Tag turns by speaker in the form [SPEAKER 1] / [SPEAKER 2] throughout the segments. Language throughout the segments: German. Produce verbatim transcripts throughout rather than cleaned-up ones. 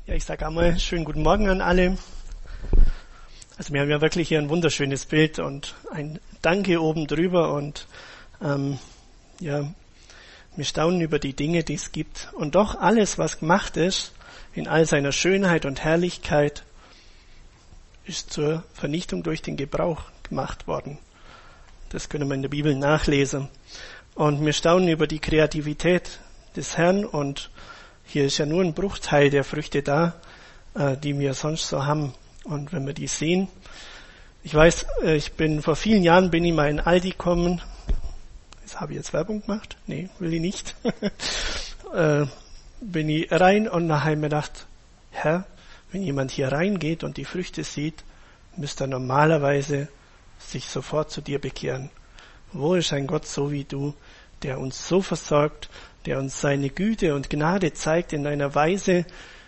[SPEAKER 1] Ja, ich sage einmal schönen guten Morgen an alle. Also wir haben ja wirklich hier ein wunderschönes Bild und ein Danke oben drüber und ähm, ja, wir staunen über die Dinge, die es gibt. Und doch alles, was gemacht ist, in all seiner Schönheit und Herrlichkeit, ist zur Vernichtung durch den Gebrauch gemacht worden. Das können wir in der Bibel nachlesen. Und wir staunen über die Kreativität des Herrn und hier ist ja nur ein Bruchteil der Früchte da, äh, die wir sonst so haben. Und wenn wir die sehen, ich weiß, äh, ich bin vor vielen Jahren bin ich mal in Aldi gekommen. Das habe ich jetzt Werbung gemacht? Nee, will ich nicht. äh, bin ich rein und nachher habe ich mir gedacht, Herr, wenn jemand hier reingeht und die Früchte sieht, müsste er normalerweise sich sofort zu dir bekehren. Wo ist ein Gott so wie du, der uns so versorgt, der uns seine Güte und Gnade zeigt in einer Weise,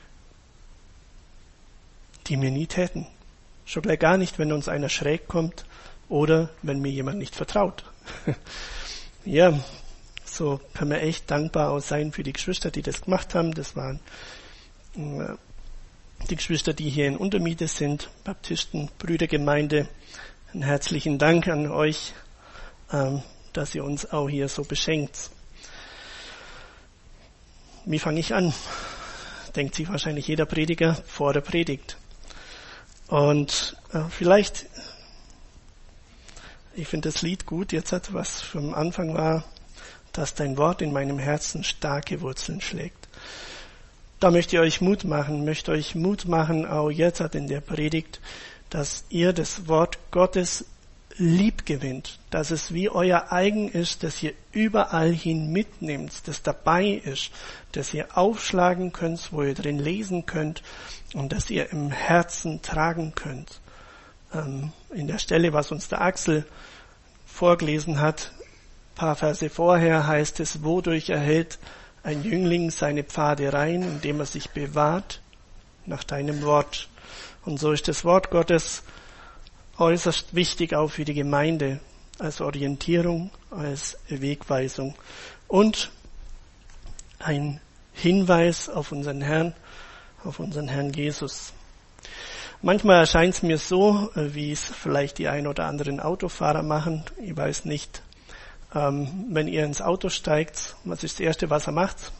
[SPEAKER 1] die wir nie täten. Schon gleich gar nicht, wenn uns einer schräg kommt oder wenn mir jemand nicht vertraut. Ja, so können wir echt dankbar auch sein für die Geschwister, die das gemacht haben. Das waren äh, die Geschwister, die hier in Untermiete sind, Baptisten, Brüdergemeinde. Einen herzlichen Dank an euch, ähm, dass ihr uns auch hier so beschenkt. Wie fange ich an? Denkt sich wahrscheinlich jeder Prediger vor der Predigt. Und äh, vielleicht, ich finde das Lied gut, jetzt hat was vom Anfang war, dass dein Wort in meinem Herzen starke Wurzeln schlägt. Da möchte ich euch Mut machen, möchte euch Mut machen, auch jetzt in der Predigt, dass ihr das Wort Gottes lieb gewinnt, dass es wie euer eigen ist, dass ihr überall hin mitnehmt, das dabei ist, dass ihr aufschlagen könnt, wo ihr drin lesen könnt und dass ihr im Herzen tragen könnt. Ähm, in der Stelle, was uns der Axel vorgelesen hat, ein paar Verse vorher heißt es, wodurch erhält ein Jüngling seine Pfade rein, indem er sich bewahrt nach deinem Wort. Und so ist das Wort Gottes äußerst wichtig auch für die Gemeinde, als Orientierung, als Wegweisung und ein Hinweis auf unseren Herrn, auf unseren Herrn Jesus. Manchmal erscheint es mir so, wie es vielleicht die ein oder anderen Autofahrer machen, ich weiß nicht, ähm, wenn ihr ins Auto steigt, was ist das Erste, was er macht?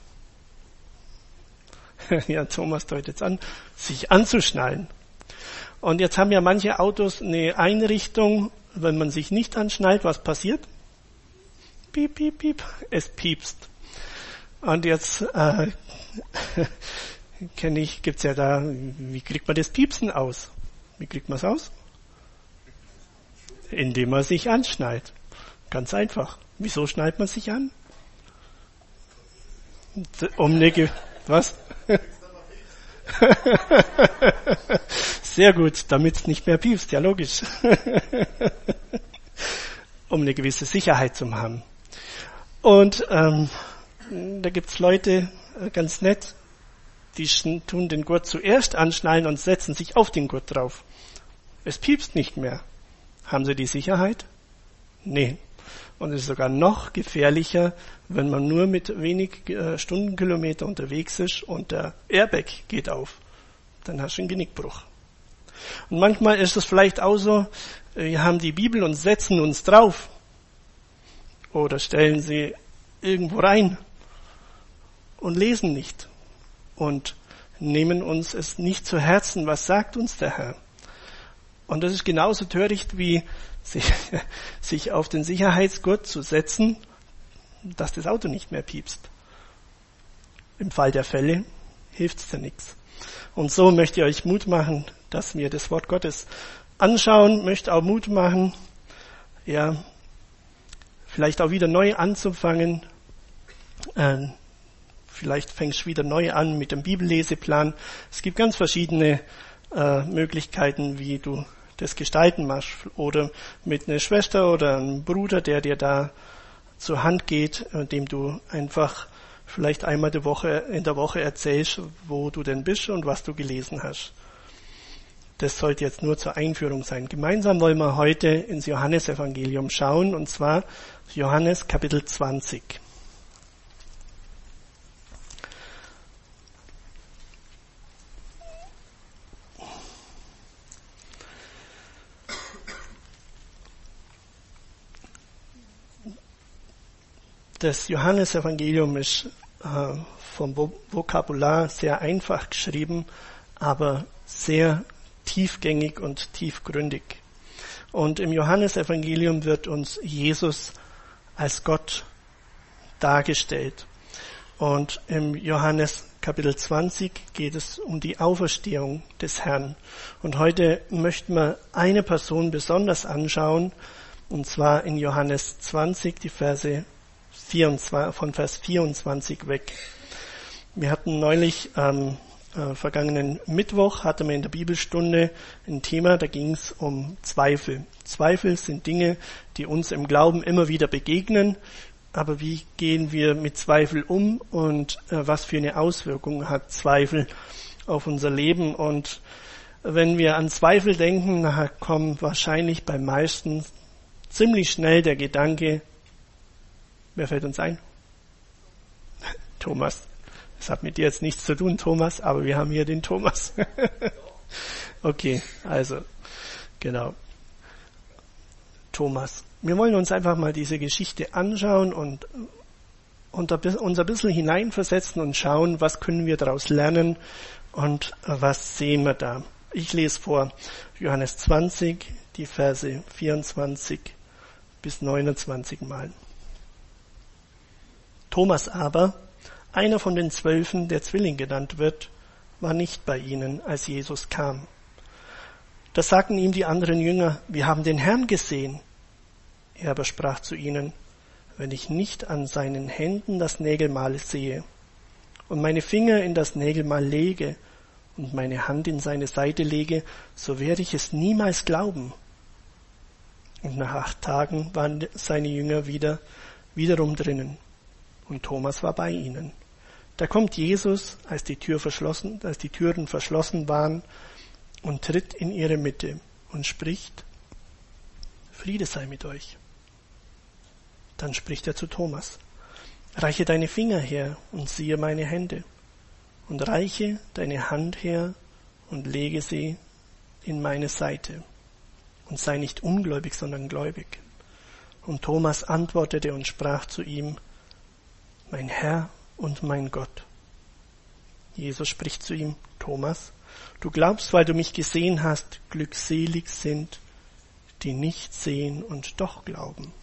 [SPEAKER 1] Ja, Thomas deutet es an, sich anzuschnallen. Und jetzt haben ja manche Autos eine Einrichtung, wenn man sich nicht anschnallt, was passiert? Piep, piep, piep, es piepst. Und jetzt äh, kenne ich, gibt's ja da, wie kriegt man das Piepsen aus? Wie kriegt man es aus? Indem man sich anschnallt. Ganz einfach. Wieso schnallt man sich an? Um eine Ge- was? Sehr gut, damit es nicht mehr piepst, ja logisch. Um eine gewisse Sicherheit zu haben. Und ähm, da gibt's Leute, ganz nett, die tun den Gurt zuerst anschnallen und setzen sich auf den Gurt drauf. Es piepst nicht mehr. Haben sie die Sicherheit? Nee. Und es ist sogar noch gefährlicher, wenn man nur mit wenig äh, Stundenkilometer unterwegs ist und der Airbag geht auf. Dann hast du einen Genickbruch. Und manchmal ist es vielleicht auch so, wir haben die Bibel und setzen uns drauf. Oder stellen sie irgendwo rein und lesen nicht. Und nehmen uns es nicht zu Herzen, was sagt uns der Herr. Und das ist genauso töricht wie sich, sich auf den Sicherheitsgurt zu setzen, dass das Auto nicht mehr piepst. Im Fall der Fälle hilft's dir nichts. Und so möchte ich euch Mut machen, dass wir das Wort Gottes anschauen, möchte auch Mut machen, ja, vielleicht auch wieder neu anzufangen. Äh, vielleicht fängst du wieder neu an mit dem Bibelleseplan. Es gibt ganz verschiedene äh, Möglichkeiten, wie du das gestalten machst. Oder mit einer Schwester oder einem Bruder, der dir da zur Hand geht, dem du einfach vielleicht einmal die Woche, in der Woche erzählst, wo du denn bist und was du gelesen hast. Das sollte jetzt nur zur Einführung sein. Gemeinsam wollen wir heute ins Johannesevangelium schauen, und zwar Johannes Kapitel zwanzig. Das Johannesevangelium ist äh, vom Vokabular sehr einfach geschrieben, aber sehr tiefgängig und tiefgründig. Und im Johannesevangelium wird uns Jesus als Gott dargestellt. Und im Johannes Kapitel zwanzig geht es um die Auferstehung des Herrn. Und heute möchten wir eine Person besonders anschauen, und zwar in Johannes zwanzig, die Verse vierundzwanzig, von Vers vierundzwanzig weg. Wir hatten neulich am äh, vergangenen Mittwoch, hatten wir in der Bibelstunde ein Thema, da ging es um Zweifel. Zweifel sind Dinge, die uns im Glauben immer wieder begegnen. Aber wie gehen wir mit Zweifel um und äh, was für eine Auswirkung hat Zweifel auf unser Leben? Und wenn wir an Zweifel denken, nachher kommt wahrscheinlich bei meisten ziemlich schnell der Gedanke, wer fällt uns ein? Thomas. Das hat mit dir jetzt nichts zu tun, Thomas, aber wir haben hier den Thomas. Okay, also, genau. Thomas. Wir wollen uns einfach mal diese Geschichte anschauen und, und uns ein bisschen hineinversetzen und schauen, was können wir daraus lernen und was sehen wir da. Ich lese vor Johannes zwanzig, die Verse vierundzwanzig bis neunundzwanzig mal. Thomas aber, einer von den Zwölfen, der Zwilling genannt wird, war nicht bei ihnen, als Jesus kam. Da sagten ihm die anderen Jünger, wir haben den Herrn gesehen. Er aber sprach zu ihnen, wenn ich nicht an seinen Händen das Nägelmal sehe und meine Finger in das Nägelmal lege und meine Hand in seine Seite lege, so werde ich es niemals glauben. Und nach acht Tagen waren seine Jünger wieder, wiederum drinnen und Thomas war bei ihnen. Da kommt Jesus, als die Tür verschlossen, als die Türen verschlossen waren, und tritt in ihre Mitte und spricht, Friede sei mit euch. Dann spricht er zu Thomas, reiche deine Finger her und siehe meine Hände und reiche deine Hand her und lege sie in meine Seite und sei nicht ungläubig, sondern gläubig. Und Thomas antwortete und sprach zu ihm, mein Herr und mein Gott. Jesus spricht zu ihm, Thomas, du glaubst, weil du mich gesehen hast, glückselig sind, die nicht sehen und doch glauben.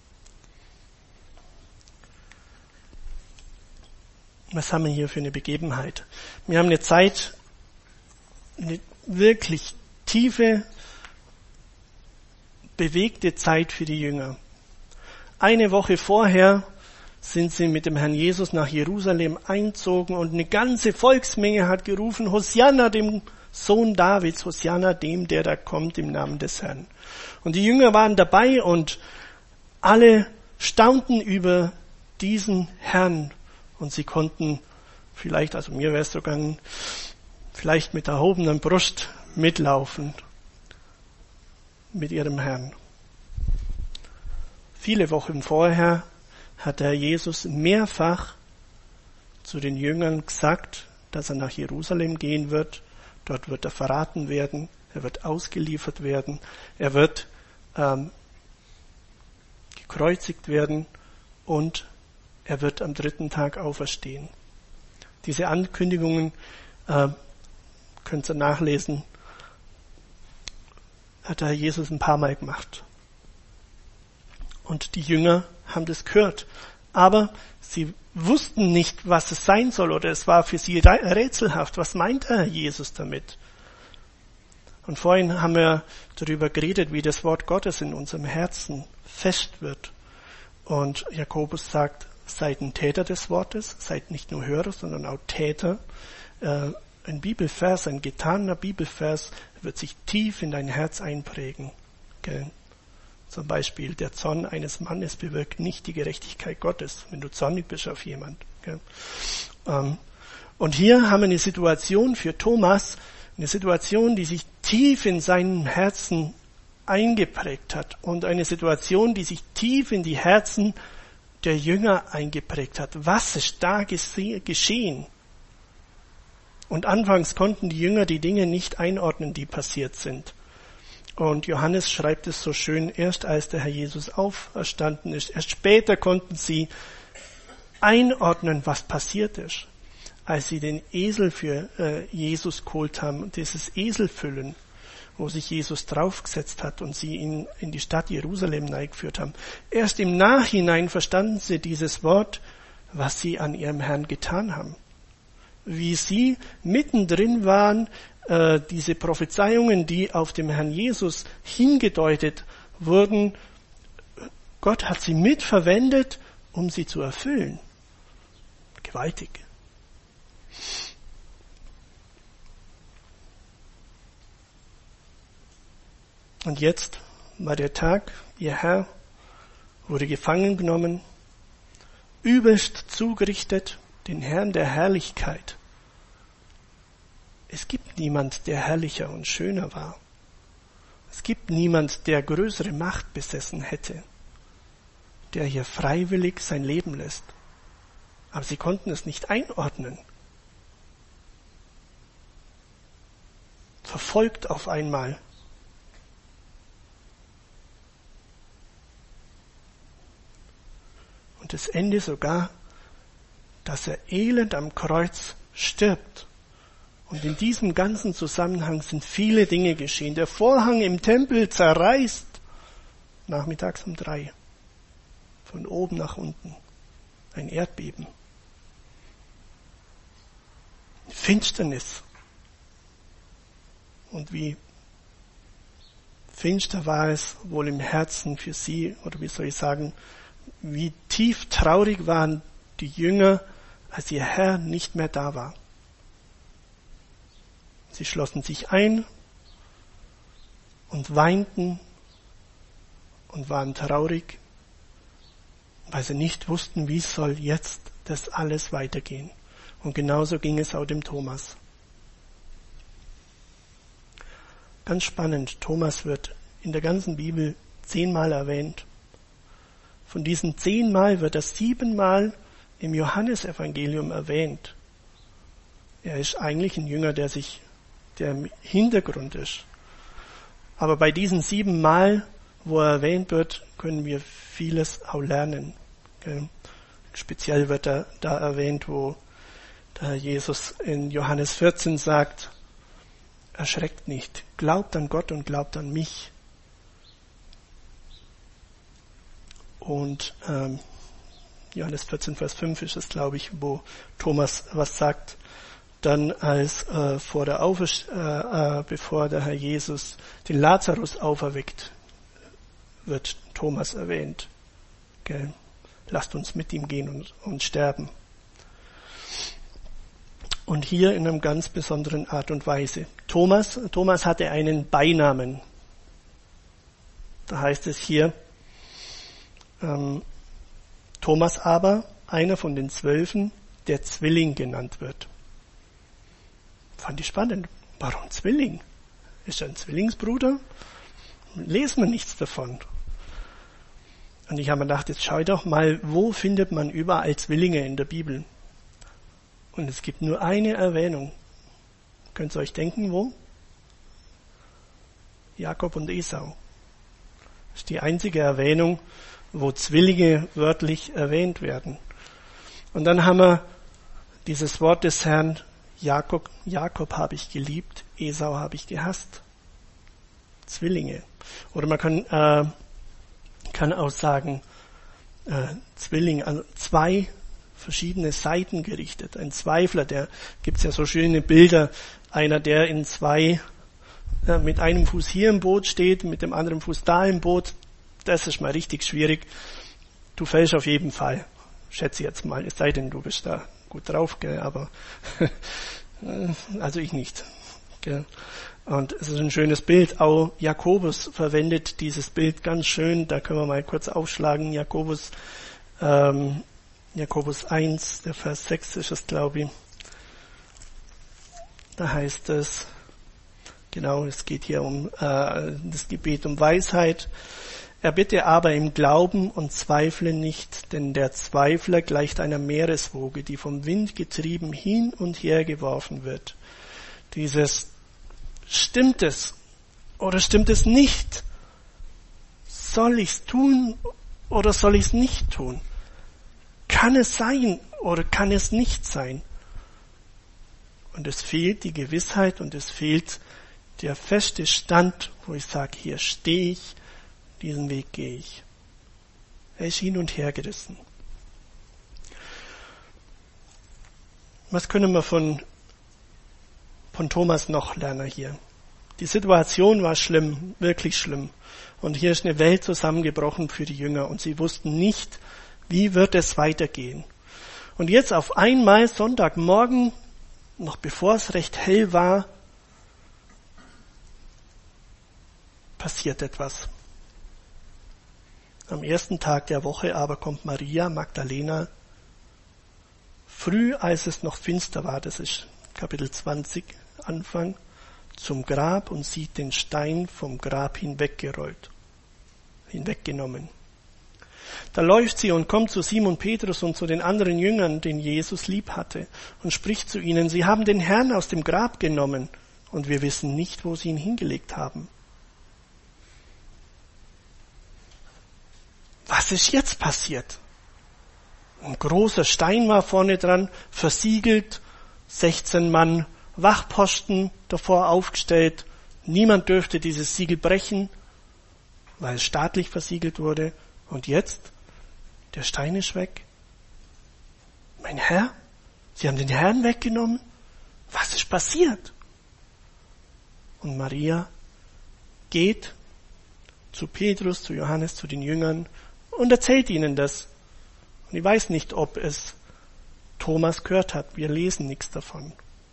[SPEAKER 1] Was haben wir hier für eine Begebenheit? Wir haben eine Zeit, eine wirklich tiefe, bewegte Zeit für die Jünger. Eine Woche vorher sind sie mit dem Herrn Jesus nach Jerusalem einzogen und eine ganze Volksmenge hat gerufen, Hosianna dem Sohn Davids, Hosianna dem, der da kommt im Namen des Herrn. Und die Jünger waren dabei und alle staunten über diesen Herrn. Und sie konnten vielleicht, also mir wäre es so gegangen, vielleicht mit erhobener Brust mitlaufen mit ihrem Herrn. Viele Wochen vorher hat der Jesus mehrfach zu den Jüngern gesagt, dass er nach Jerusalem gehen wird. Dort wird er verraten werden, er wird ausgeliefert werden, er wird ähm, gekreuzigt werden und er wird am dritten Tag auferstehen. Diese Ankündigungen äh, könnt ihr nachlesen, hat der Jesus ein paar Mal gemacht. Und die Jünger haben das gehört. Aber sie wussten nicht, was es sein soll, oder es war für sie rätselhaft. Was meint der Jesus damit? Und vorhin haben wir darüber geredet, wie das Wort Gottes in unserem Herzen fest wird. Und Jakobus sagt, seid ein Täter des Wortes, seid nicht nur Hörer, sondern auch Täter. Äh, ein Bibelvers, ein getaner Bibelvers wird sich tief in dein Herz einprägen. Gell? Zum Beispiel, der Zorn eines Mannes bewirkt nicht die Gerechtigkeit Gottes, wenn du zornig bist auf jemand. Gell? Ähm, und hier haben wir eine Situation für Thomas, eine Situation, die sich tief in seinem Herzen eingeprägt hat und eine Situation, die sich tief in die Herzen der Jünger eingeprägt hat. Was ist da gese- geschehen? Und anfangs konnten die Jünger die Dinge nicht einordnen, die passiert sind. Und Johannes schreibt es so schön, erst als der Herr Jesus auferstanden ist, erst später konnten sie einordnen, was passiert ist, als sie den Esel für äh, Jesus geholt haben, dieses Eselfüllen, wo sich Jesus draufgesetzt hat und sie ihn in die Stadt Jerusalem eingeführt haben. Erst im Nachhinein verstanden sie dieses Wort, was sie an ihrem Herrn getan haben. Wie sie mittendrin waren, äh, diese Prophezeiungen, die auf dem Herrn Jesus hingedeutet wurden, Gott hat sie mitverwendet, um sie zu erfüllen. Gewaltig. Und jetzt war der Tag, ihr Herr wurde gefangen genommen, übelst zugerichtet, den Herrn der Herrlichkeit. Es gibt niemand, der herrlicher und schöner war. Es gibt niemand, der größere Macht besessen hätte, der hier freiwillig sein Leben lässt. Aber sie konnten es nicht einordnen. Verfolgt auf einmal. Und das Ende sogar, dass er elend am Kreuz stirbt. Und in diesem ganzen Zusammenhang sind viele Dinge geschehen. Der Vorhang im Tempel zerreißt nachmittags um drei. Von oben nach unten. Ein Erdbeben. Finsternis. Und wie finster war es wohl im Herzen für sie, oder wie soll ich sagen, wie tief traurig waren die Jünger, als ihr Herr nicht mehr da war. Sie schlossen sich ein und weinten und waren traurig, weil sie nicht wussten, wie soll jetzt das alles weitergehen. Und genauso ging es auch dem Thomas. Ganz spannend, Thomas wird in der ganzen Bibel zehnmal erwähnt. Von diesen zehnmal wird er siebenmal im Johannesevangelium erwähnt. Er ist eigentlich ein Jünger, der sich, der im Hintergrund ist. Aber bei diesen sieben Mal, wo er erwähnt wird, können wir vieles auch lernen. Okay? Speziell wird er da erwähnt, wo der Jesus in Johannes vierzehn sagt, erschreckt nicht, glaubt an Gott und glaubt an mich. Und ähm, Johannes vierzehn, Vers fünf ist es, glaube ich, wo Thomas was sagt. Dann als äh, vor der Auferst- äh, äh, bevor der Herr Jesus den Lazarus auferweckt, wird Thomas erwähnt. Gell? Lasst uns mit ihm gehen und, und sterben. Und hier in einer ganz besonderen Art und Weise. Thomas, Thomas hatte einen Beinamen. Da heißt es hier, ähm, Thomas aber, einer von den Zwölfen, der Zwilling genannt wird. Fand ich spannend. Warum Zwilling? Ist er ein Zwillingsbruder? Lesen wir nichts davon. Und ich habe mir gedacht, jetzt schau doch mal, wo findet man überall Zwillinge in der Bibel? Und es gibt nur eine Erwähnung. Könnt ihr euch denken, wo? Jakob und Esau. Das ist die einzige Erwähnung, wo Zwillinge wörtlich erwähnt werden. Und dann haben wir dieses Wort des Herrn, Jakob, Jakob habe ich geliebt, Esau habe ich gehasst. Zwillinge. Oder man kann, äh, kann auch sagen, äh, Zwillinge, also zwei verschiedene Seiten gerichtet. Ein Zweifler, der gibt's ja so schöne Bilder, einer, der in zwei, äh, mit einem Fuß hier im Boot steht, mit dem anderen Fuß da im Boot. Das ist mal richtig schwierig. Du fällst auf jeden Fall. Schätze jetzt mal, es sei denn, du bist da gut drauf, gell, aber also ich nicht. Gell. Und es ist ein schönes Bild. Auch Jakobus verwendet dieses Bild ganz schön. Da können wir mal kurz aufschlagen. Jakobus, ähm, Jakobus eins, der Vers sechs ist es, glaube ich. Da heißt es, genau, es geht hier um äh, das Gebet um Weisheit. Er bitte aber im Glauben und zweifle nicht, denn der Zweifler gleicht einer Meereswoge, die vom Wind getrieben hin und her geworfen wird. Dieses, stimmt es oder stimmt es nicht? Soll ich's tun oder soll ich's nicht tun? Kann es sein oder kann es nicht sein? Und es fehlt die Gewissheit und es fehlt der feste Stand, wo ich sage, hier stehe ich, diesen Weg gehe ich. Er ist hin und her gerissen. Was können wir von, von Thomas noch lernen hier? Die Situation war schlimm, wirklich schlimm. Und hier ist eine Welt zusammengebrochen für die Jünger und sie wussten nicht, wie wird es weitergehen. Und jetzt auf einmal Sonntagmorgen, noch bevor es recht hell war, passiert etwas. Am ersten Tag der Woche aber kommt Maria Magdalena früh, als es noch finster war, das ist Kapitel zwanzig, Anfang, zum Grab und sieht den Stein vom Grab hinweggerollt, hinweggenommen. Da läuft sie und kommt zu Simon Petrus und zu den anderen Jüngern, den Jesus lieb hatte, und spricht zu ihnen, sie haben den Herrn aus dem Grab genommen und wir wissen nicht, wo sie ihn hingelegt haben. Was ist jetzt passiert? Ein großer Stein war vorne dran, versiegelt, sechzehn Mann Wachposten davor aufgestellt. Niemand dürfte dieses Siegel brechen, weil es staatlich versiegelt wurde. Und jetzt, der Stein ist weg. Mein Herr, Sie haben den Herrn weggenommen? Was ist passiert? Und Maria geht zu Petrus, zu Johannes, zu den Jüngern und erzählt ihnen das. Und ich weiß nicht, ob es Thomas gehört hat. Wir lesen nichts davon.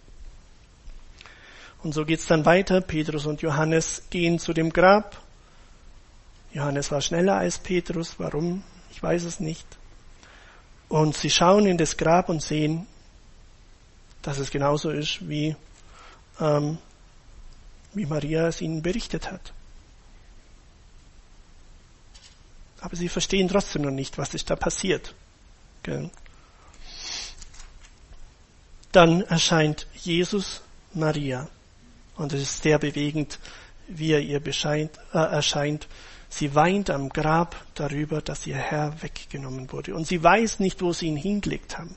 [SPEAKER 1] Und so geht's dann weiter. Petrus und Johannes gehen zu dem Grab. Johannes war schneller als Petrus. Warum? Ich weiß es nicht. Und sie schauen in das Grab und sehen, dass es genauso ist, wie, ähm, wie Maria es ihnen berichtet hat. Aber sie verstehen trotzdem noch nicht, was ist da passiert. Okay. Dann erscheint Jesus Maria. Und es ist sehr bewegend, wie er ihr bescheint, äh, erscheint. Sie weint am Grab darüber, dass ihr Herr weggenommen wurde. Und sie weiß nicht, wo sie ihn hingelegt haben.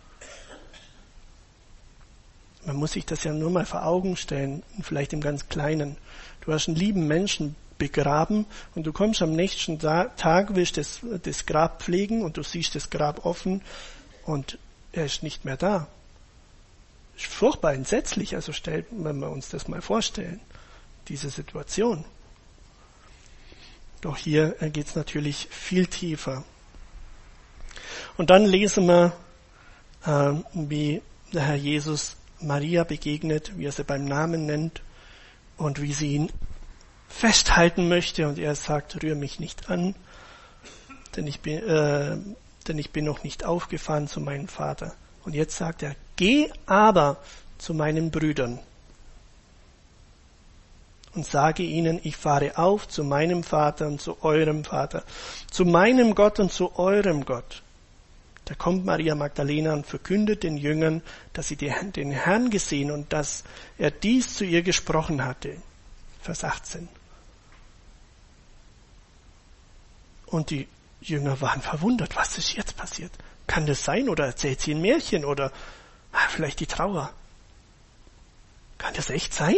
[SPEAKER 1] Man muss sich das ja nur mal vor Augen stellen, vielleicht im ganz Kleinen. Du hast einen lieben Menschen begraben und du kommst am nächsten Tag, willst das, das Grab pflegen und du siehst das Grab offen und er ist nicht mehr da. Ist furchtbar entsetzlich, also stellt, wenn wir uns das mal vorstellen, diese Situation. Doch hier geht es natürlich viel tiefer. Und dann lesen wir, äh, wie der Herr Jesus Maria begegnet, wie er sie beim Namen nennt und wie sie ihn festhalten möchte. Und er sagt, rühr mich nicht an, denn ich bin, äh, denn ich bin noch nicht aufgefahren zu meinem Vater. Und jetzt sagt er, geh aber zu meinen Brüdern und sage ihnen, ich fahre auf zu meinem Vater und zu eurem Vater, zu meinem Gott und zu eurem Gott. Da kommt Maria Magdalena und verkündet den Jüngern, dass sie den Herrn gesehen und dass er dies zu ihr gesprochen hatte. Vers achtzehn. Und die Jünger waren verwundert. Was ist jetzt passiert? Kann das sein? Oder erzählt sie ein Märchen? Oder ah, vielleicht die Trauer? Kann das echt sein?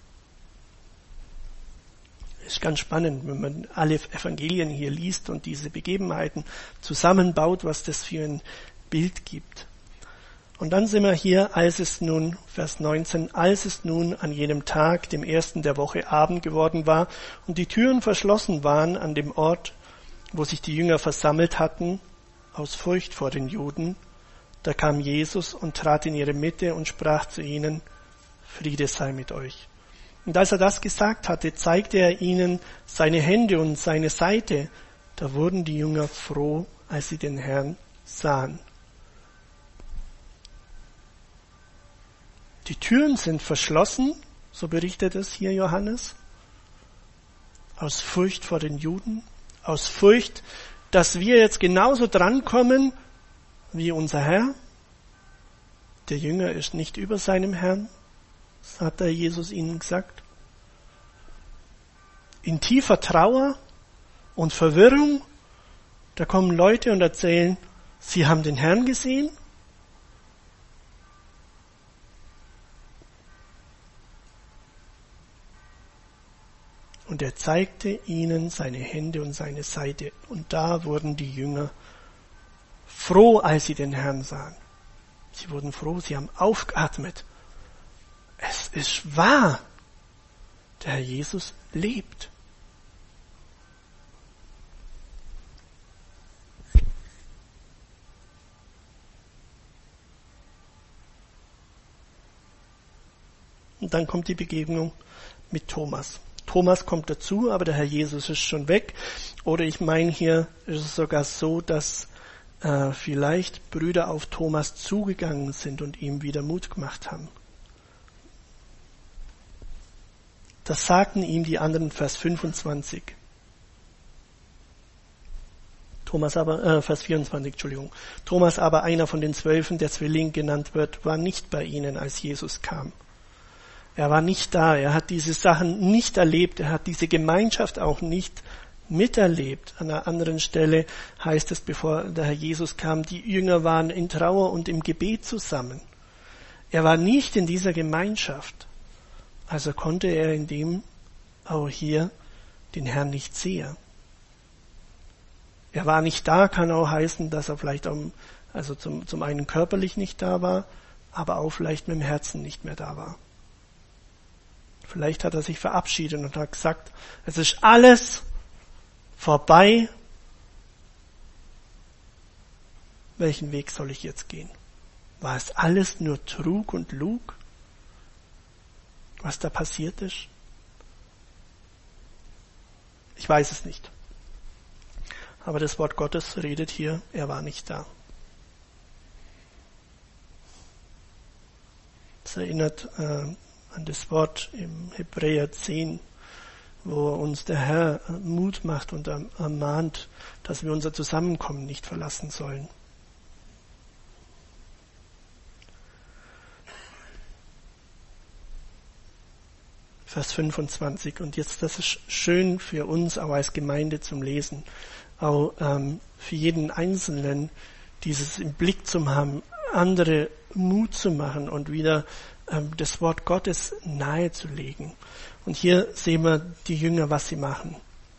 [SPEAKER 1] Ist ganz spannend, wenn man alle Evangelien hier liest und diese Begebenheiten zusammenbaut, was das für ein Bild gibt. Und dann sind wir hier, als es nun, Vers neunzehn, als es nun an jenem Tag, dem ersten der Woche, Abend geworden war und die Türen verschlossen waren an dem Ort, wo sich die Jünger versammelt hatten, aus Furcht vor den Juden, da kam Jesus und trat in ihre Mitte und sprach zu ihnen, Friede sei mit euch. Und als er das gesagt hatte, zeigte er ihnen seine Hände und seine Seite. Da wurden die Jünger froh, als sie den Herrn sahen. Die Türen sind verschlossen, so berichtet es hier Johannes, aus Furcht vor den Juden, aus Furcht, dass wir jetzt genauso drankommen wie unser Herr. Der Jünger ist nicht über seinem Herrn, das hat der Jesus ihnen gesagt. In tiefer Trauer und Verwirrung, da kommen Leute und erzählen, Sie haben den Herrn gesehen. Und er zeigte ihnen seine Hände und seine Seite. Und da wurden die Jünger froh, als sie den Herrn sahen. Sie wurden froh, sie haben aufgeatmet. Es ist wahr, der Herr Jesus lebt. Und dann kommt die Begegnung mit Thomas. Thomas kommt dazu, aber der Herr Jesus ist schon weg. Oder ich meine, hier ist es sogar so, dass äh, vielleicht Brüder auf Thomas zugegangen sind und ihm wieder Mut gemacht haben. Das sagten ihm die anderen, Vers fünfundzwanzig. Thomas aber, äh, Vers vierundzwanzig, Entschuldigung. Thomas aber, einer von den Zwölfen, der Zwilling genannt wird, war nicht bei ihnen, als Jesus kam. Er war nicht da, er hat diese Sachen nicht erlebt, er hat diese Gemeinschaft auch nicht miterlebt. An einer anderen Stelle heißt es, bevor der Herr Jesus kam, die Jünger waren in Trauer und im Gebet zusammen. Er war nicht in dieser Gemeinschaft, also konnte er in dem auch hier den Herrn nicht sehen. Er war nicht da, kann auch heißen, dass er vielleicht auch, also zum, zum einen körperlich nicht da war, aber auch vielleicht mit dem Herzen nicht mehr da war. Vielleicht hat er sich verabschiedet und hat gesagt, es ist alles vorbei. Welchen Weg soll ich jetzt gehen? War es alles nur Trug und Lug, was da passiert ist? Ich weiß es nicht. Aber das Wort Gottes redet hier, er war nicht da. Das erinnert äh, an das Wort im Hebräer zehn, wo uns der Herr Mut macht und ermahnt, dass wir unser Zusammenkommen nicht verlassen sollen. Vers fünfundzwanzig. Und jetzt, das ist schön für uns, auch als Gemeinde zum Lesen, auch ähm, für jeden Einzelnen, dieses im Blick zu haben, andere Mut zu machen und wieder ähm, das Wort Gottes nahezulegen. Und hier sehen wir die Jünger, was sie machen.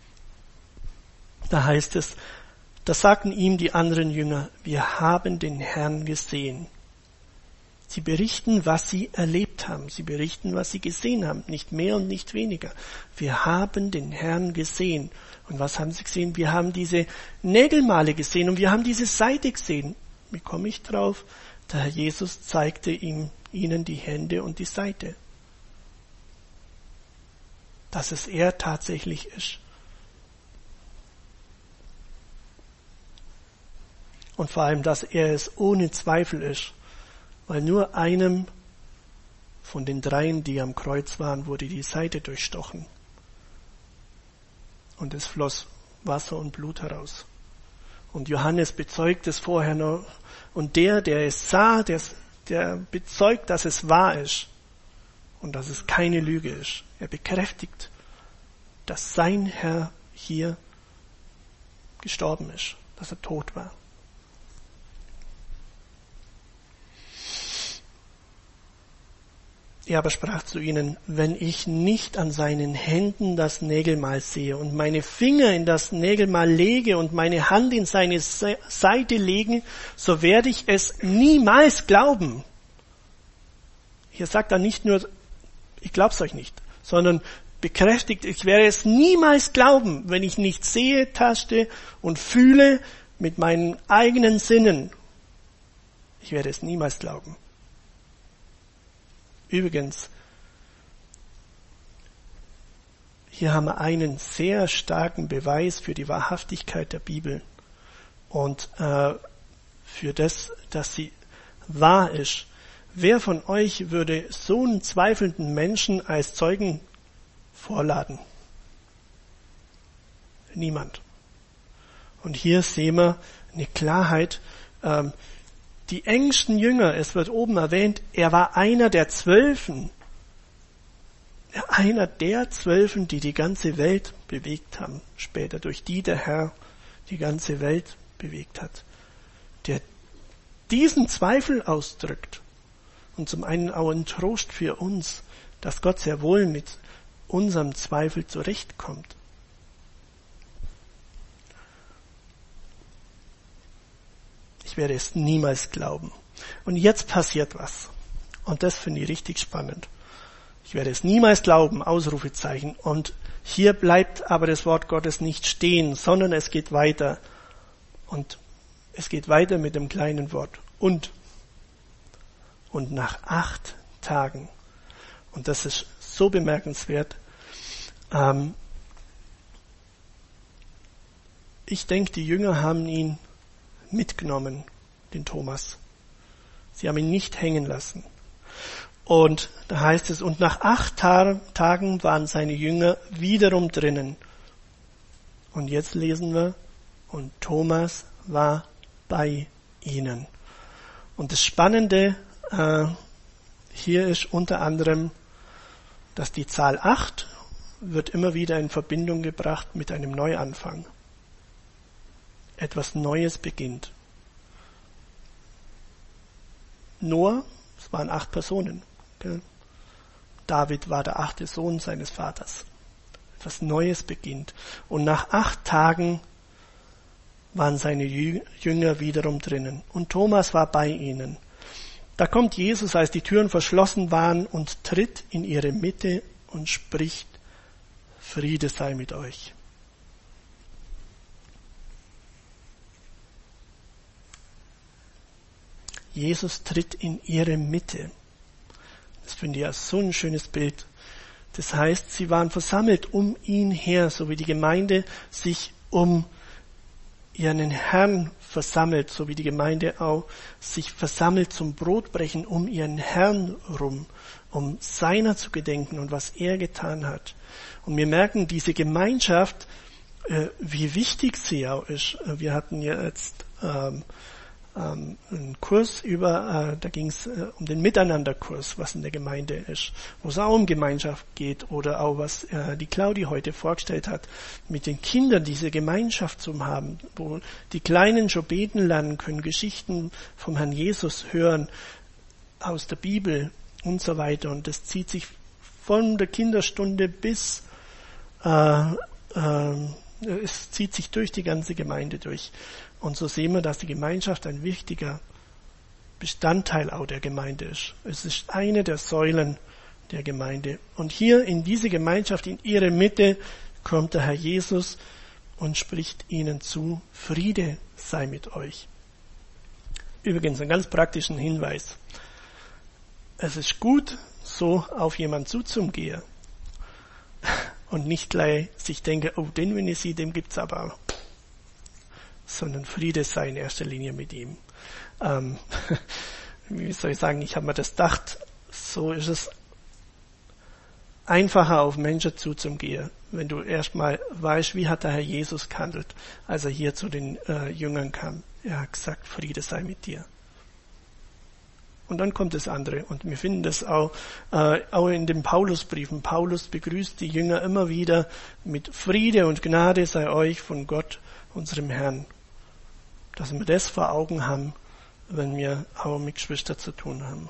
[SPEAKER 1] Da heißt es, da sagten ihm die anderen Jünger, wir haben den Herrn gesehen. Sie berichten, was sie erlebt haben. Sie berichten, was sie gesehen haben. Nicht mehr und nicht weniger. Wir haben den Herrn gesehen. Und was haben sie gesehen? Wir haben diese Nägelmale gesehen und wir haben diese Seite gesehen. Wie komme ich drauf? Der Herr Jesus zeigte ihm, ihnen die Hände und die Seite. Dass es er tatsächlich ist. Und vor allem, dass er es ohne Zweifel ist. Weil nur einem von den dreien, die am Kreuz waren, wurde die Seite durchstochen. Und es floss Wasser und Blut heraus. Und Johannes bezeugt es vorher noch. Und der, der es sah, der, der bezeugt, dass es wahr ist. Und dass es keine Lüge ist. Er bekräftigt, dass sein Herr hier gestorben ist. Dass er tot war. Er aber sprach zu ihnen, wenn ich nicht an seinen Händen das Nägelmal sehe und meine Finger in das Nägelmal lege und meine Hand in seine Seite lege, so werde ich es niemals glauben. Hier sagt er nicht nur, ich glaub's euch nicht, sondern bekräftigt, ich werde es niemals glauben, wenn ich nicht sehe, taste und fühle mit meinen eigenen Sinnen. Ich werde es niemals glauben. Übrigens, hier haben wir einen sehr starken Beweis für die Wahrhaftigkeit der Bibel und äh, für das, dass sie wahr ist. Wer von euch würde so einen zweifelnden Menschen als Zeugen vorladen? Niemand. Und hier sehen wir eine Klarheit, ähm, die engsten Jünger, es wird oben erwähnt, er war einer der Zwölfen. Einer der Zwölfen, die die ganze Welt bewegt haben. Später, durch die der Herr die ganze Welt bewegt hat. Der diesen Zweifel ausdrückt und zum einen auch ein Trost für uns, dass Gott sehr wohl mit unserem Zweifel zurechtkommt. Ich werde es niemals glauben. Und jetzt passiert was. Und das finde ich richtig spannend. Ich werde es niemals glauben, Ausrufezeichen. Und hier bleibt aber das Wort Gottes nicht stehen, sondern es geht weiter. Und es geht weiter mit dem kleinen Wort und. Und nach acht Tagen, und das ist so bemerkenswert, ähm, ich denke, die Jünger haben ihn mitgenommen, den Thomas. Sie haben ihn nicht hängen lassen. Und da heißt es, und nach acht Ta- Tagen waren seine Jünger wiederum drinnen. Und jetzt lesen wir, und Thomas war bei ihnen. Und das Spannende äh, hier ist unter anderem, dass die Zahl acht wird immer wieder in Verbindung gebracht mit einem Neuanfang. Etwas Neues beginnt. Noah, es waren acht Personen. Gell? David war der achte Sohn seines Vaters. Etwas Neues beginnt. Und nach acht Tagen waren seine Jünger wiederum drinnen. Und Thomas war bei ihnen. Da kommt Jesus, als die Türen verschlossen waren, und tritt in ihre Mitte und spricht, Friede sei mit euch. Jesus tritt in ihre Mitte. Das finde ich ja so ein schönes Bild. Das heißt, sie waren versammelt um ihn her, so wie die Gemeinde sich um ihren Herrn versammelt, so wie die Gemeinde auch sich versammelt zum Brotbrechen um ihren Herrn rum, um seiner zu gedenken und was er getan hat. Und wir merken diese Gemeinschaft, äh, wie wichtig sie auch ist. Wir hatten ja jetzt ähm, ähm, einen Kurs über, äh, da ging es äh, um den Miteinanderkurs, was in der Gemeinde ist, wo es auch um Gemeinschaft geht, oder auch was äh, die Claudi heute vorgestellt hat, mit den Kindern diese Gemeinschaft zu haben, wo die Kleinen schon beten lernen können, Geschichten vom Herrn Jesus hören, aus der Bibel und so weiter. Und das zieht sich von der Kinderstunde bis, äh, äh, es zieht sich durch die ganze Gemeinde durch. Und so sehen wir, dass die Gemeinschaft ein wichtiger Bestandteil auch der Gemeinde ist. Es ist eine der Säulen der Gemeinde. Und hier in diese Gemeinschaft, in ihre Mitte, kommt der Herr Jesus und spricht ihnen zu, Friede sei mit euch. Übrigens, einen ganz praktischen Hinweis. Es ist gut, so auf jemanden zuzugehen und nicht gleich sich denken, oh, den, wenn ich sehe, dem gibt's aber, sondern Friede sei in erster Linie mit ihm. Ähm, wie soll ich sagen, ich habe mir das gedacht, so ist es einfacher, auf Menschen zuzugehen, wenn du erstmal weißt, wie hat der Herr Jesus gehandelt, als er hier zu den äh, Jüngern kam. Er hat gesagt, Friede sei mit dir. Und dann kommt das andere. Und wir finden das auch, äh, auch in den Paulusbriefen. Paulus begrüßt die Jünger immer wieder mit Friede und Gnade sei euch von Gott, unserem Herrn. Dass wir das vor Augen haben, wenn wir auch mit Geschwistern zu tun haben.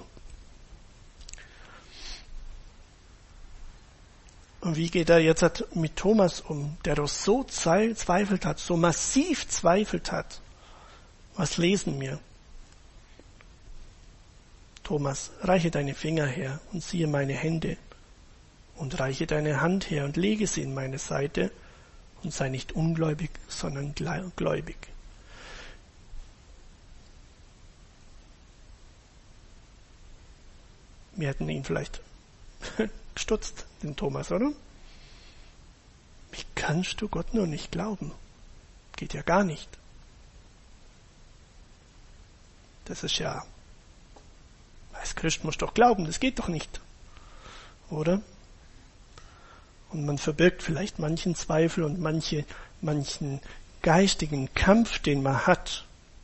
[SPEAKER 1] Und wie geht er jetzt mit Thomas um, der doch so zweifelt hat, so massiv zweifelt hat? Was lesen wir? Thomas, reiche deine Finger her und siehe meine Hände und reiche deine Hand her und lege sie in meine Seite und sei nicht ungläubig, sondern gläubig. Wir hätten ihn vielleicht gestutzt, den Thomas, oder? Wie kannst du Gott nur nicht glauben? Geht ja gar nicht. Das ist ja, als Christ musst du doch glauben, das geht doch nicht. Oder? Und man verbirgt vielleicht manchen Zweifel und manche, manchen geistigen Kampf, den man hat.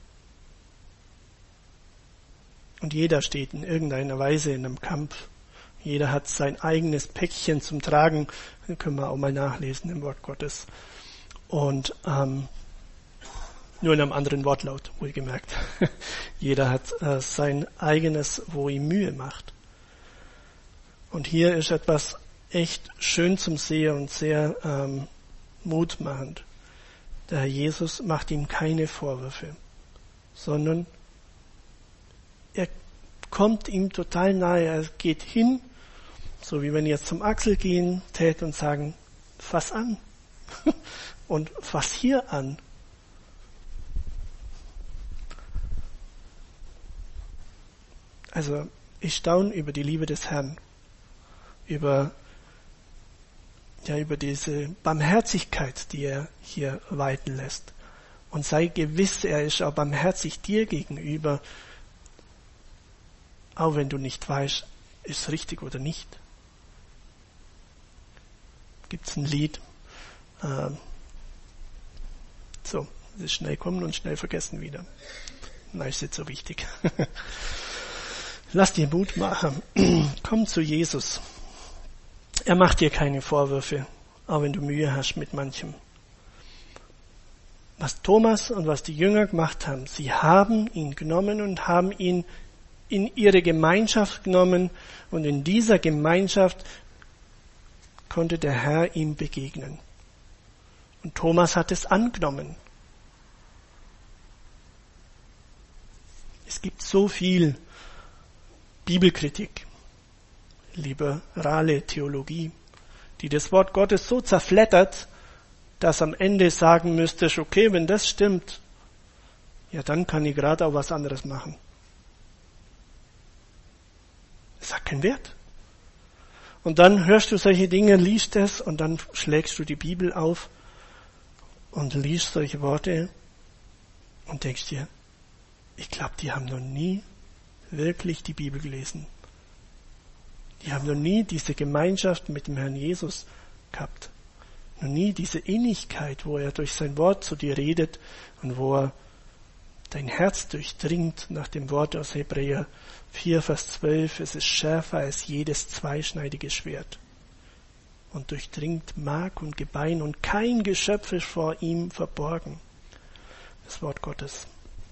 [SPEAKER 1] Und jeder steht in irgendeiner Weise in einem Kampf. Jeder hat sein eigenes Päckchen zum Tragen. Das können wir auch mal nachlesen im Wort Gottes. Und ähm, Nur in einem anderen Wortlaut, wohlgemerkt. Jeder hat äh, sein eigenes, wo ihm Mühe macht. Und hier ist etwas echt schön zum Sehen und sehr ähm, mutmachend. Der Herr Jesus macht ihm keine Vorwürfe, sondern er kommt ihm total nahe. Er geht hin, so wie wenn wir jetzt zum Axel gehen täten und sagen, fass an. Und fass hier an. Also ich staune über die Liebe des Herrn, über, ja, über diese Barmherzigkeit, die er hier walten lässt. Und sei gewiss, er ist auch barmherzig dir gegenüber, auch wenn du nicht weißt, ist es richtig oder nicht. Gibt's ein Lied, ähm, so, es ist schnell kommen und schnell vergessen wieder. Na, ist jetzt so wichtig. Lass dir Mut machen. Komm zu Jesus. Er macht dir keine Vorwürfe, auch wenn du Mühe hast mit manchem. Was Thomas und was die Jünger gemacht haben, sie haben ihn genommen und haben ihn in ihre Gemeinschaft genommen, und in dieser Gemeinschaft konnte der Herr ihm begegnen. Und Thomas hat es angenommen. Es gibt so viel Bibelkritik, liberale Theologie, die das Wort Gottes so zerflettert, dass am Ende sagen müsstest, okay, wenn das stimmt, ja, dann kann ich gerade auch was anderes machen. Das hat keinen Wert. Und dann hörst du solche Dinge, liest es und dann schlägst du die Bibel auf und liest solche Worte und denkst dir, ich glaube, die haben noch nie wirklich die Bibel gelesen. Die haben noch nie diese Gemeinschaft mit dem Herrn Jesus gehabt. Noch nie diese Innigkeit, wo er durch sein Wort zu dir redet und wo er dein Herz durchdringt nach dem Wort aus Hebräer vier, Vers zwölf. Es ist schärfer als jedes zweischneidige Schwert und durchdringt Mark und Gebein und kein Geschöpf ist vor ihm verborgen. Das Wort Gottes.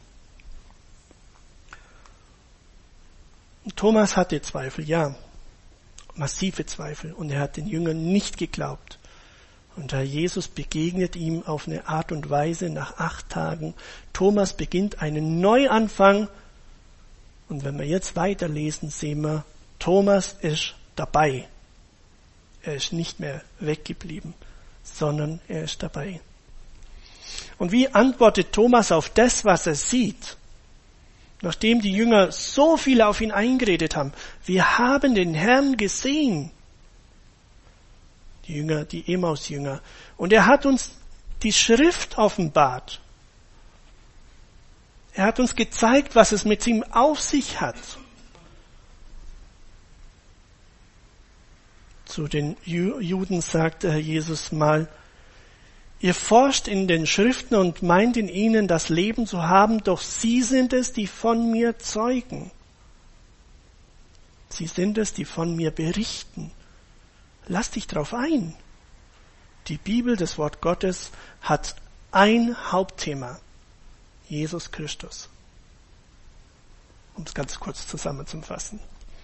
[SPEAKER 1] Thomas hatte Zweifel, ja, massive Zweifel, und er hat den Jüngern nicht geglaubt. Und Herr Jesus begegnet ihm auf eine Art und Weise nach acht Tagen. Thomas beginnt einen Neuanfang, und wenn wir jetzt weiterlesen, sehen wir, Thomas ist dabei. Er ist nicht mehr weggeblieben, sondern er ist dabei. Und wie antwortet Thomas auf das, was er sieht? Nachdem die Jünger so viel auf ihn eingeredet haben. Wir haben den Herrn gesehen. Die Jünger, die Emmaus-Jünger. Und er hat uns die Schrift offenbart. Er hat uns gezeigt, was es mit ihm auf sich hat. Zu den Juden sagte Herr Jesus mal, ihr forscht in den Schriften und meint in ihnen das Leben zu haben, doch sie sind es, die von mir zeugen. Sie sind es, die von mir berichten. Lass dich drauf ein. Die Bibel, das Wort Gottes, hat ein Hauptthema. Jesus Christus. Um es ganz kurz zusammenzufassen.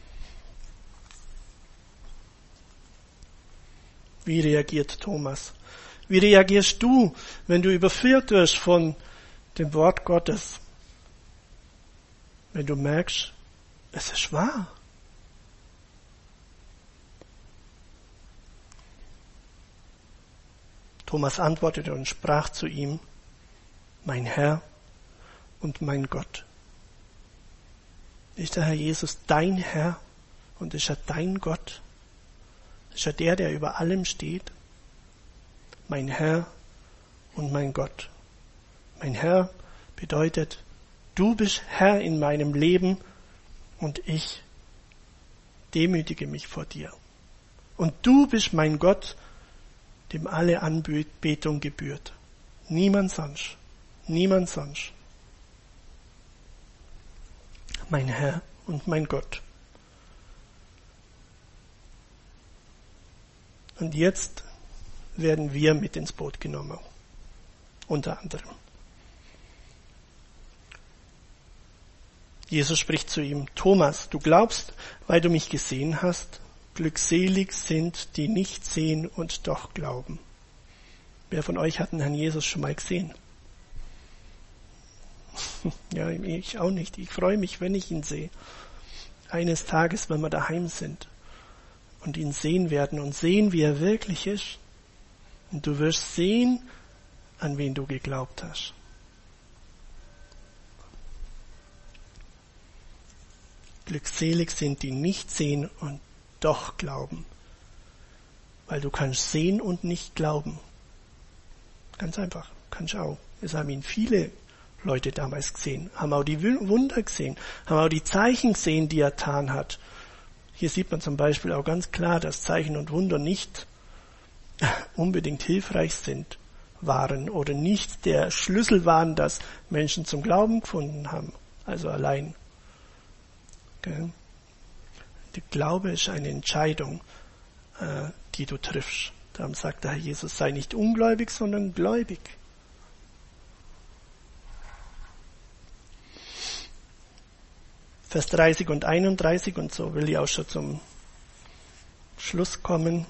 [SPEAKER 1] Wie reagiert Thomas? Wie reagierst du, wenn du überführt wirst von dem Wort Gottes? Wenn du merkst, es ist wahr. Thomas antwortete und sprach zu ihm, mein Herr und mein Gott. Ist der Herr Jesus dein Herr und ist er dein Gott? Ist er der, der über allem steht? Mein Herr und mein Gott. Mein Herr bedeutet, du bist Herr in meinem Leben und ich demütige mich vor dir. Und du bist mein Gott, dem alle Anbetung gebührt. Niemand sonst. Niemand sonst. Mein Herr und mein Gott. Und jetzt werden wir mit ins Boot genommen. Unter anderem. Jesus spricht zu ihm, Thomas, du glaubst, weil du mich gesehen hast? Glückselig sind, die nicht sehen und doch glauben. Wer von euch hat den Herrn Jesus schon mal gesehen? Ja, ich auch nicht. Ich freue mich, wenn ich ihn sehe. Eines Tages, wenn wir daheim sind und ihn sehen werden und sehen, wie er wirklich ist. Und du wirst sehen, an wen du geglaubt hast. Glückselig sind, die nicht sehen und doch glauben. Weil du kannst sehen und nicht glauben. Ganz einfach. Kannst auch. Es haben ihn viele Leute damals gesehen. Haben auch die Wunder gesehen. Haben auch die Zeichen gesehen, die er getan hat. Hier sieht man zum Beispiel auch ganz klar, dass Zeichen und Wunder nicht unbedingt hilfreich sind, waren oder nicht der Schlüssel waren, dass Menschen zum Glauben gefunden haben. Also allein. Okay. Der Glaube ist eine Entscheidung, äh, die du triffst. Darum sagt der Herr Jesus, sei nicht ungläubig, sondern gläubig. Vers dreißig und einunddreißig und so will ich auch schon zum Schluss kommen.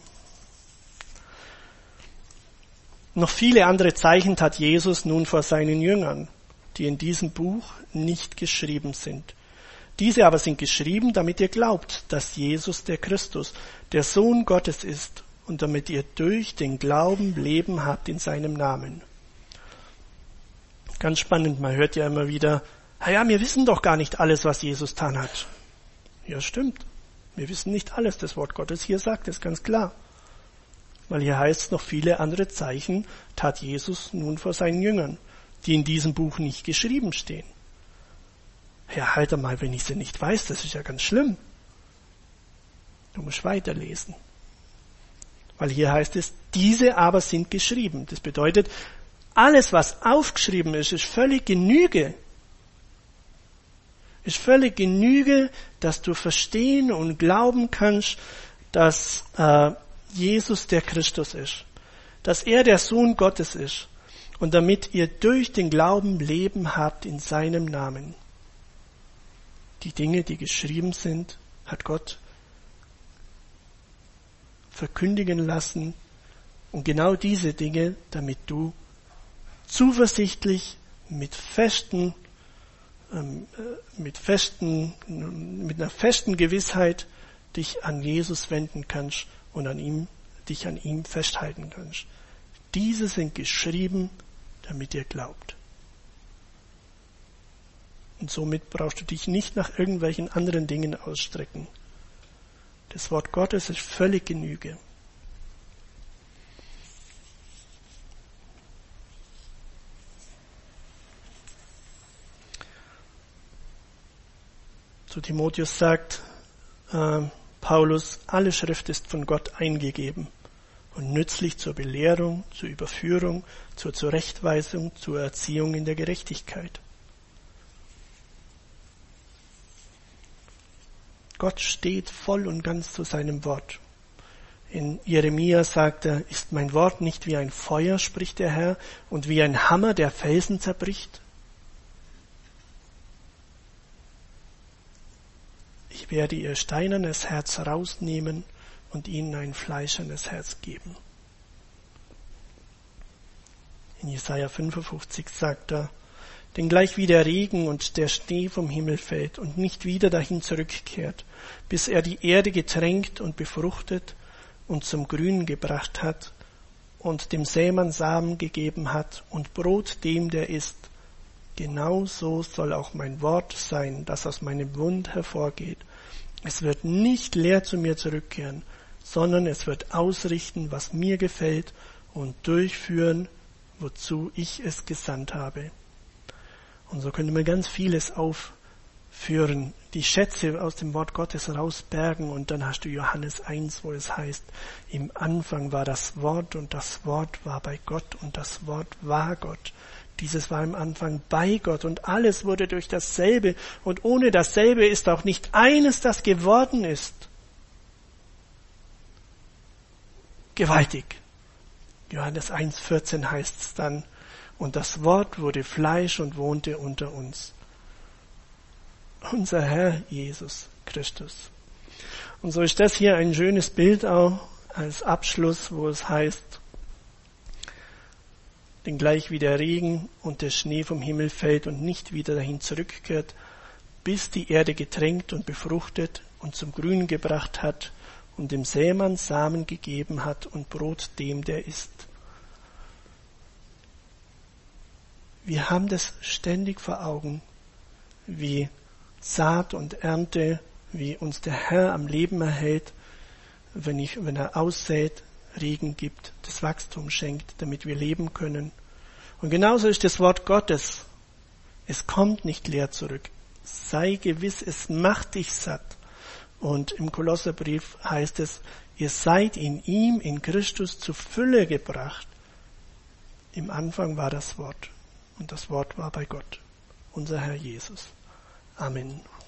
[SPEAKER 1] Noch viele andere Zeichen tat Jesus nun vor seinen Jüngern, die in diesem Buch nicht geschrieben sind. Diese aber sind geschrieben, damit ihr glaubt, dass Jesus der Christus, der Sohn Gottes ist, und damit ihr durch den Glauben Leben habt in seinem Namen. Ganz spannend, man hört ja immer wieder, ja, ja, wir wissen doch gar nicht alles, was Jesus getan hat. Ja, stimmt. Wir wissen nicht alles. Das Wort Gottes hier sagt es ganz klar. Weil hier heißt es, noch viele andere Zeichen tat Jesus nun vor seinen Jüngern, die in diesem Buch nicht geschrieben stehen. Ja, halt mal, wenn ich sie nicht weiß, das ist ja ganz schlimm. Du musst weiterlesen. Weil hier heißt es, diese aber sind geschrieben. Das bedeutet, alles, was aufgeschrieben ist, ist völlig Genüge. Ist völlig Genüge, dass du verstehen und glauben kannst, dass äh, Jesus der Christus ist. Dass er der Sohn Gottes ist. Und damit ihr durch den Glauben Leben habt in seinem Namen. Die Dinge, die geschrieben sind, hat Gott verkündigen lassen. Und genau diese Dinge, damit du zuversichtlich mit festen, ähm, mit festen, mit einer festen Gewissheit dich an Jesus wenden kannst und an ihm, dich an ihm festhalten kannst. Diese sind geschrieben, damit ihr glaubt. Und somit brauchst du dich nicht nach irgendwelchen anderen Dingen ausstrecken. Das Wort Gottes ist völlig Genüge. Zu Timotheus sagt äh, Paulus, alle Schrift ist von Gott eingegeben und nützlich zur Belehrung, zur Überführung, zur Zurechtweisung, zur Erziehung in der Gerechtigkeit. Gott steht voll und ganz zu seinem Wort. In Jeremia sagt er, ist mein Wort nicht wie ein Feuer, spricht der Herr, und wie ein Hammer, der Felsen zerbricht? Ich werde ihr steinernes Herz rausnehmen und ihnen ein fleischernes Herz geben. In Jesaja fünfundfünfzig sagt er, denn gleich wie der Regen und der Schnee vom Himmel fällt und nicht wieder dahin zurückkehrt, bis er die Erde getränkt und befruchtet und zum Grünen gebracht hat und dem Sämann Samen gegeben hat und Brot dem, der isst, genau so soll auch mein Wort sein, das aus meinem Mund hervorgeht. Es wird nicht leer zu mir zurückkehren, sondern es wird ausrichten, was mir gefällt und durchführen, wozu ich es gesandt habe. Und so könnte man ganz vieles aufführen, die Schätze aus dem Wort Gottes rausbergen, und dann hast du Johannes eins, wo es heißt, im Anfang war das Wort und das Wort war bei Gott und das Wort war Gott. Dieses war im Anfang bei Gott und alles wurde durch dasselbe und ohne dasselbe ist auch nicht eines, das geworden ist. Gewaltig. Johannes eins vierzehn heißt es dann, und das Wort wurde Fleisch und wohnte unter uns. unser Herr Jesus Christus. Und so ist das hier ein schönes Bild auch als Abschluss, wo es heißt, denn gleich wie der Regen und der Schnee vom Himmel fällt und nicht wieder dahin zurückkehrt, bis die Erde getränkt und befruchtet und zum Grün gebracht hat und dem Sämann Samen gegeben hat und Brot dem, der isst. Wir haben das ständig vor Augen, wie Saat und Ernte, wie uns der Herr am Leben erhält, wenn, ich, wenn er aussät, Regen gibt, das Wachstum schenkt, damit wir leben können. Und genauso ist das Wort Gottes. Es kommt nicht leer zurück. Sei gewiss, es macht dich satt. Und im Kolosserbrief heißt es, ihr seid in ihm, in Christus, zur Fülle gebracht. Im Anfang war das Wort. Und das Wort war bei Gott, unser Herr Jesus. Amen.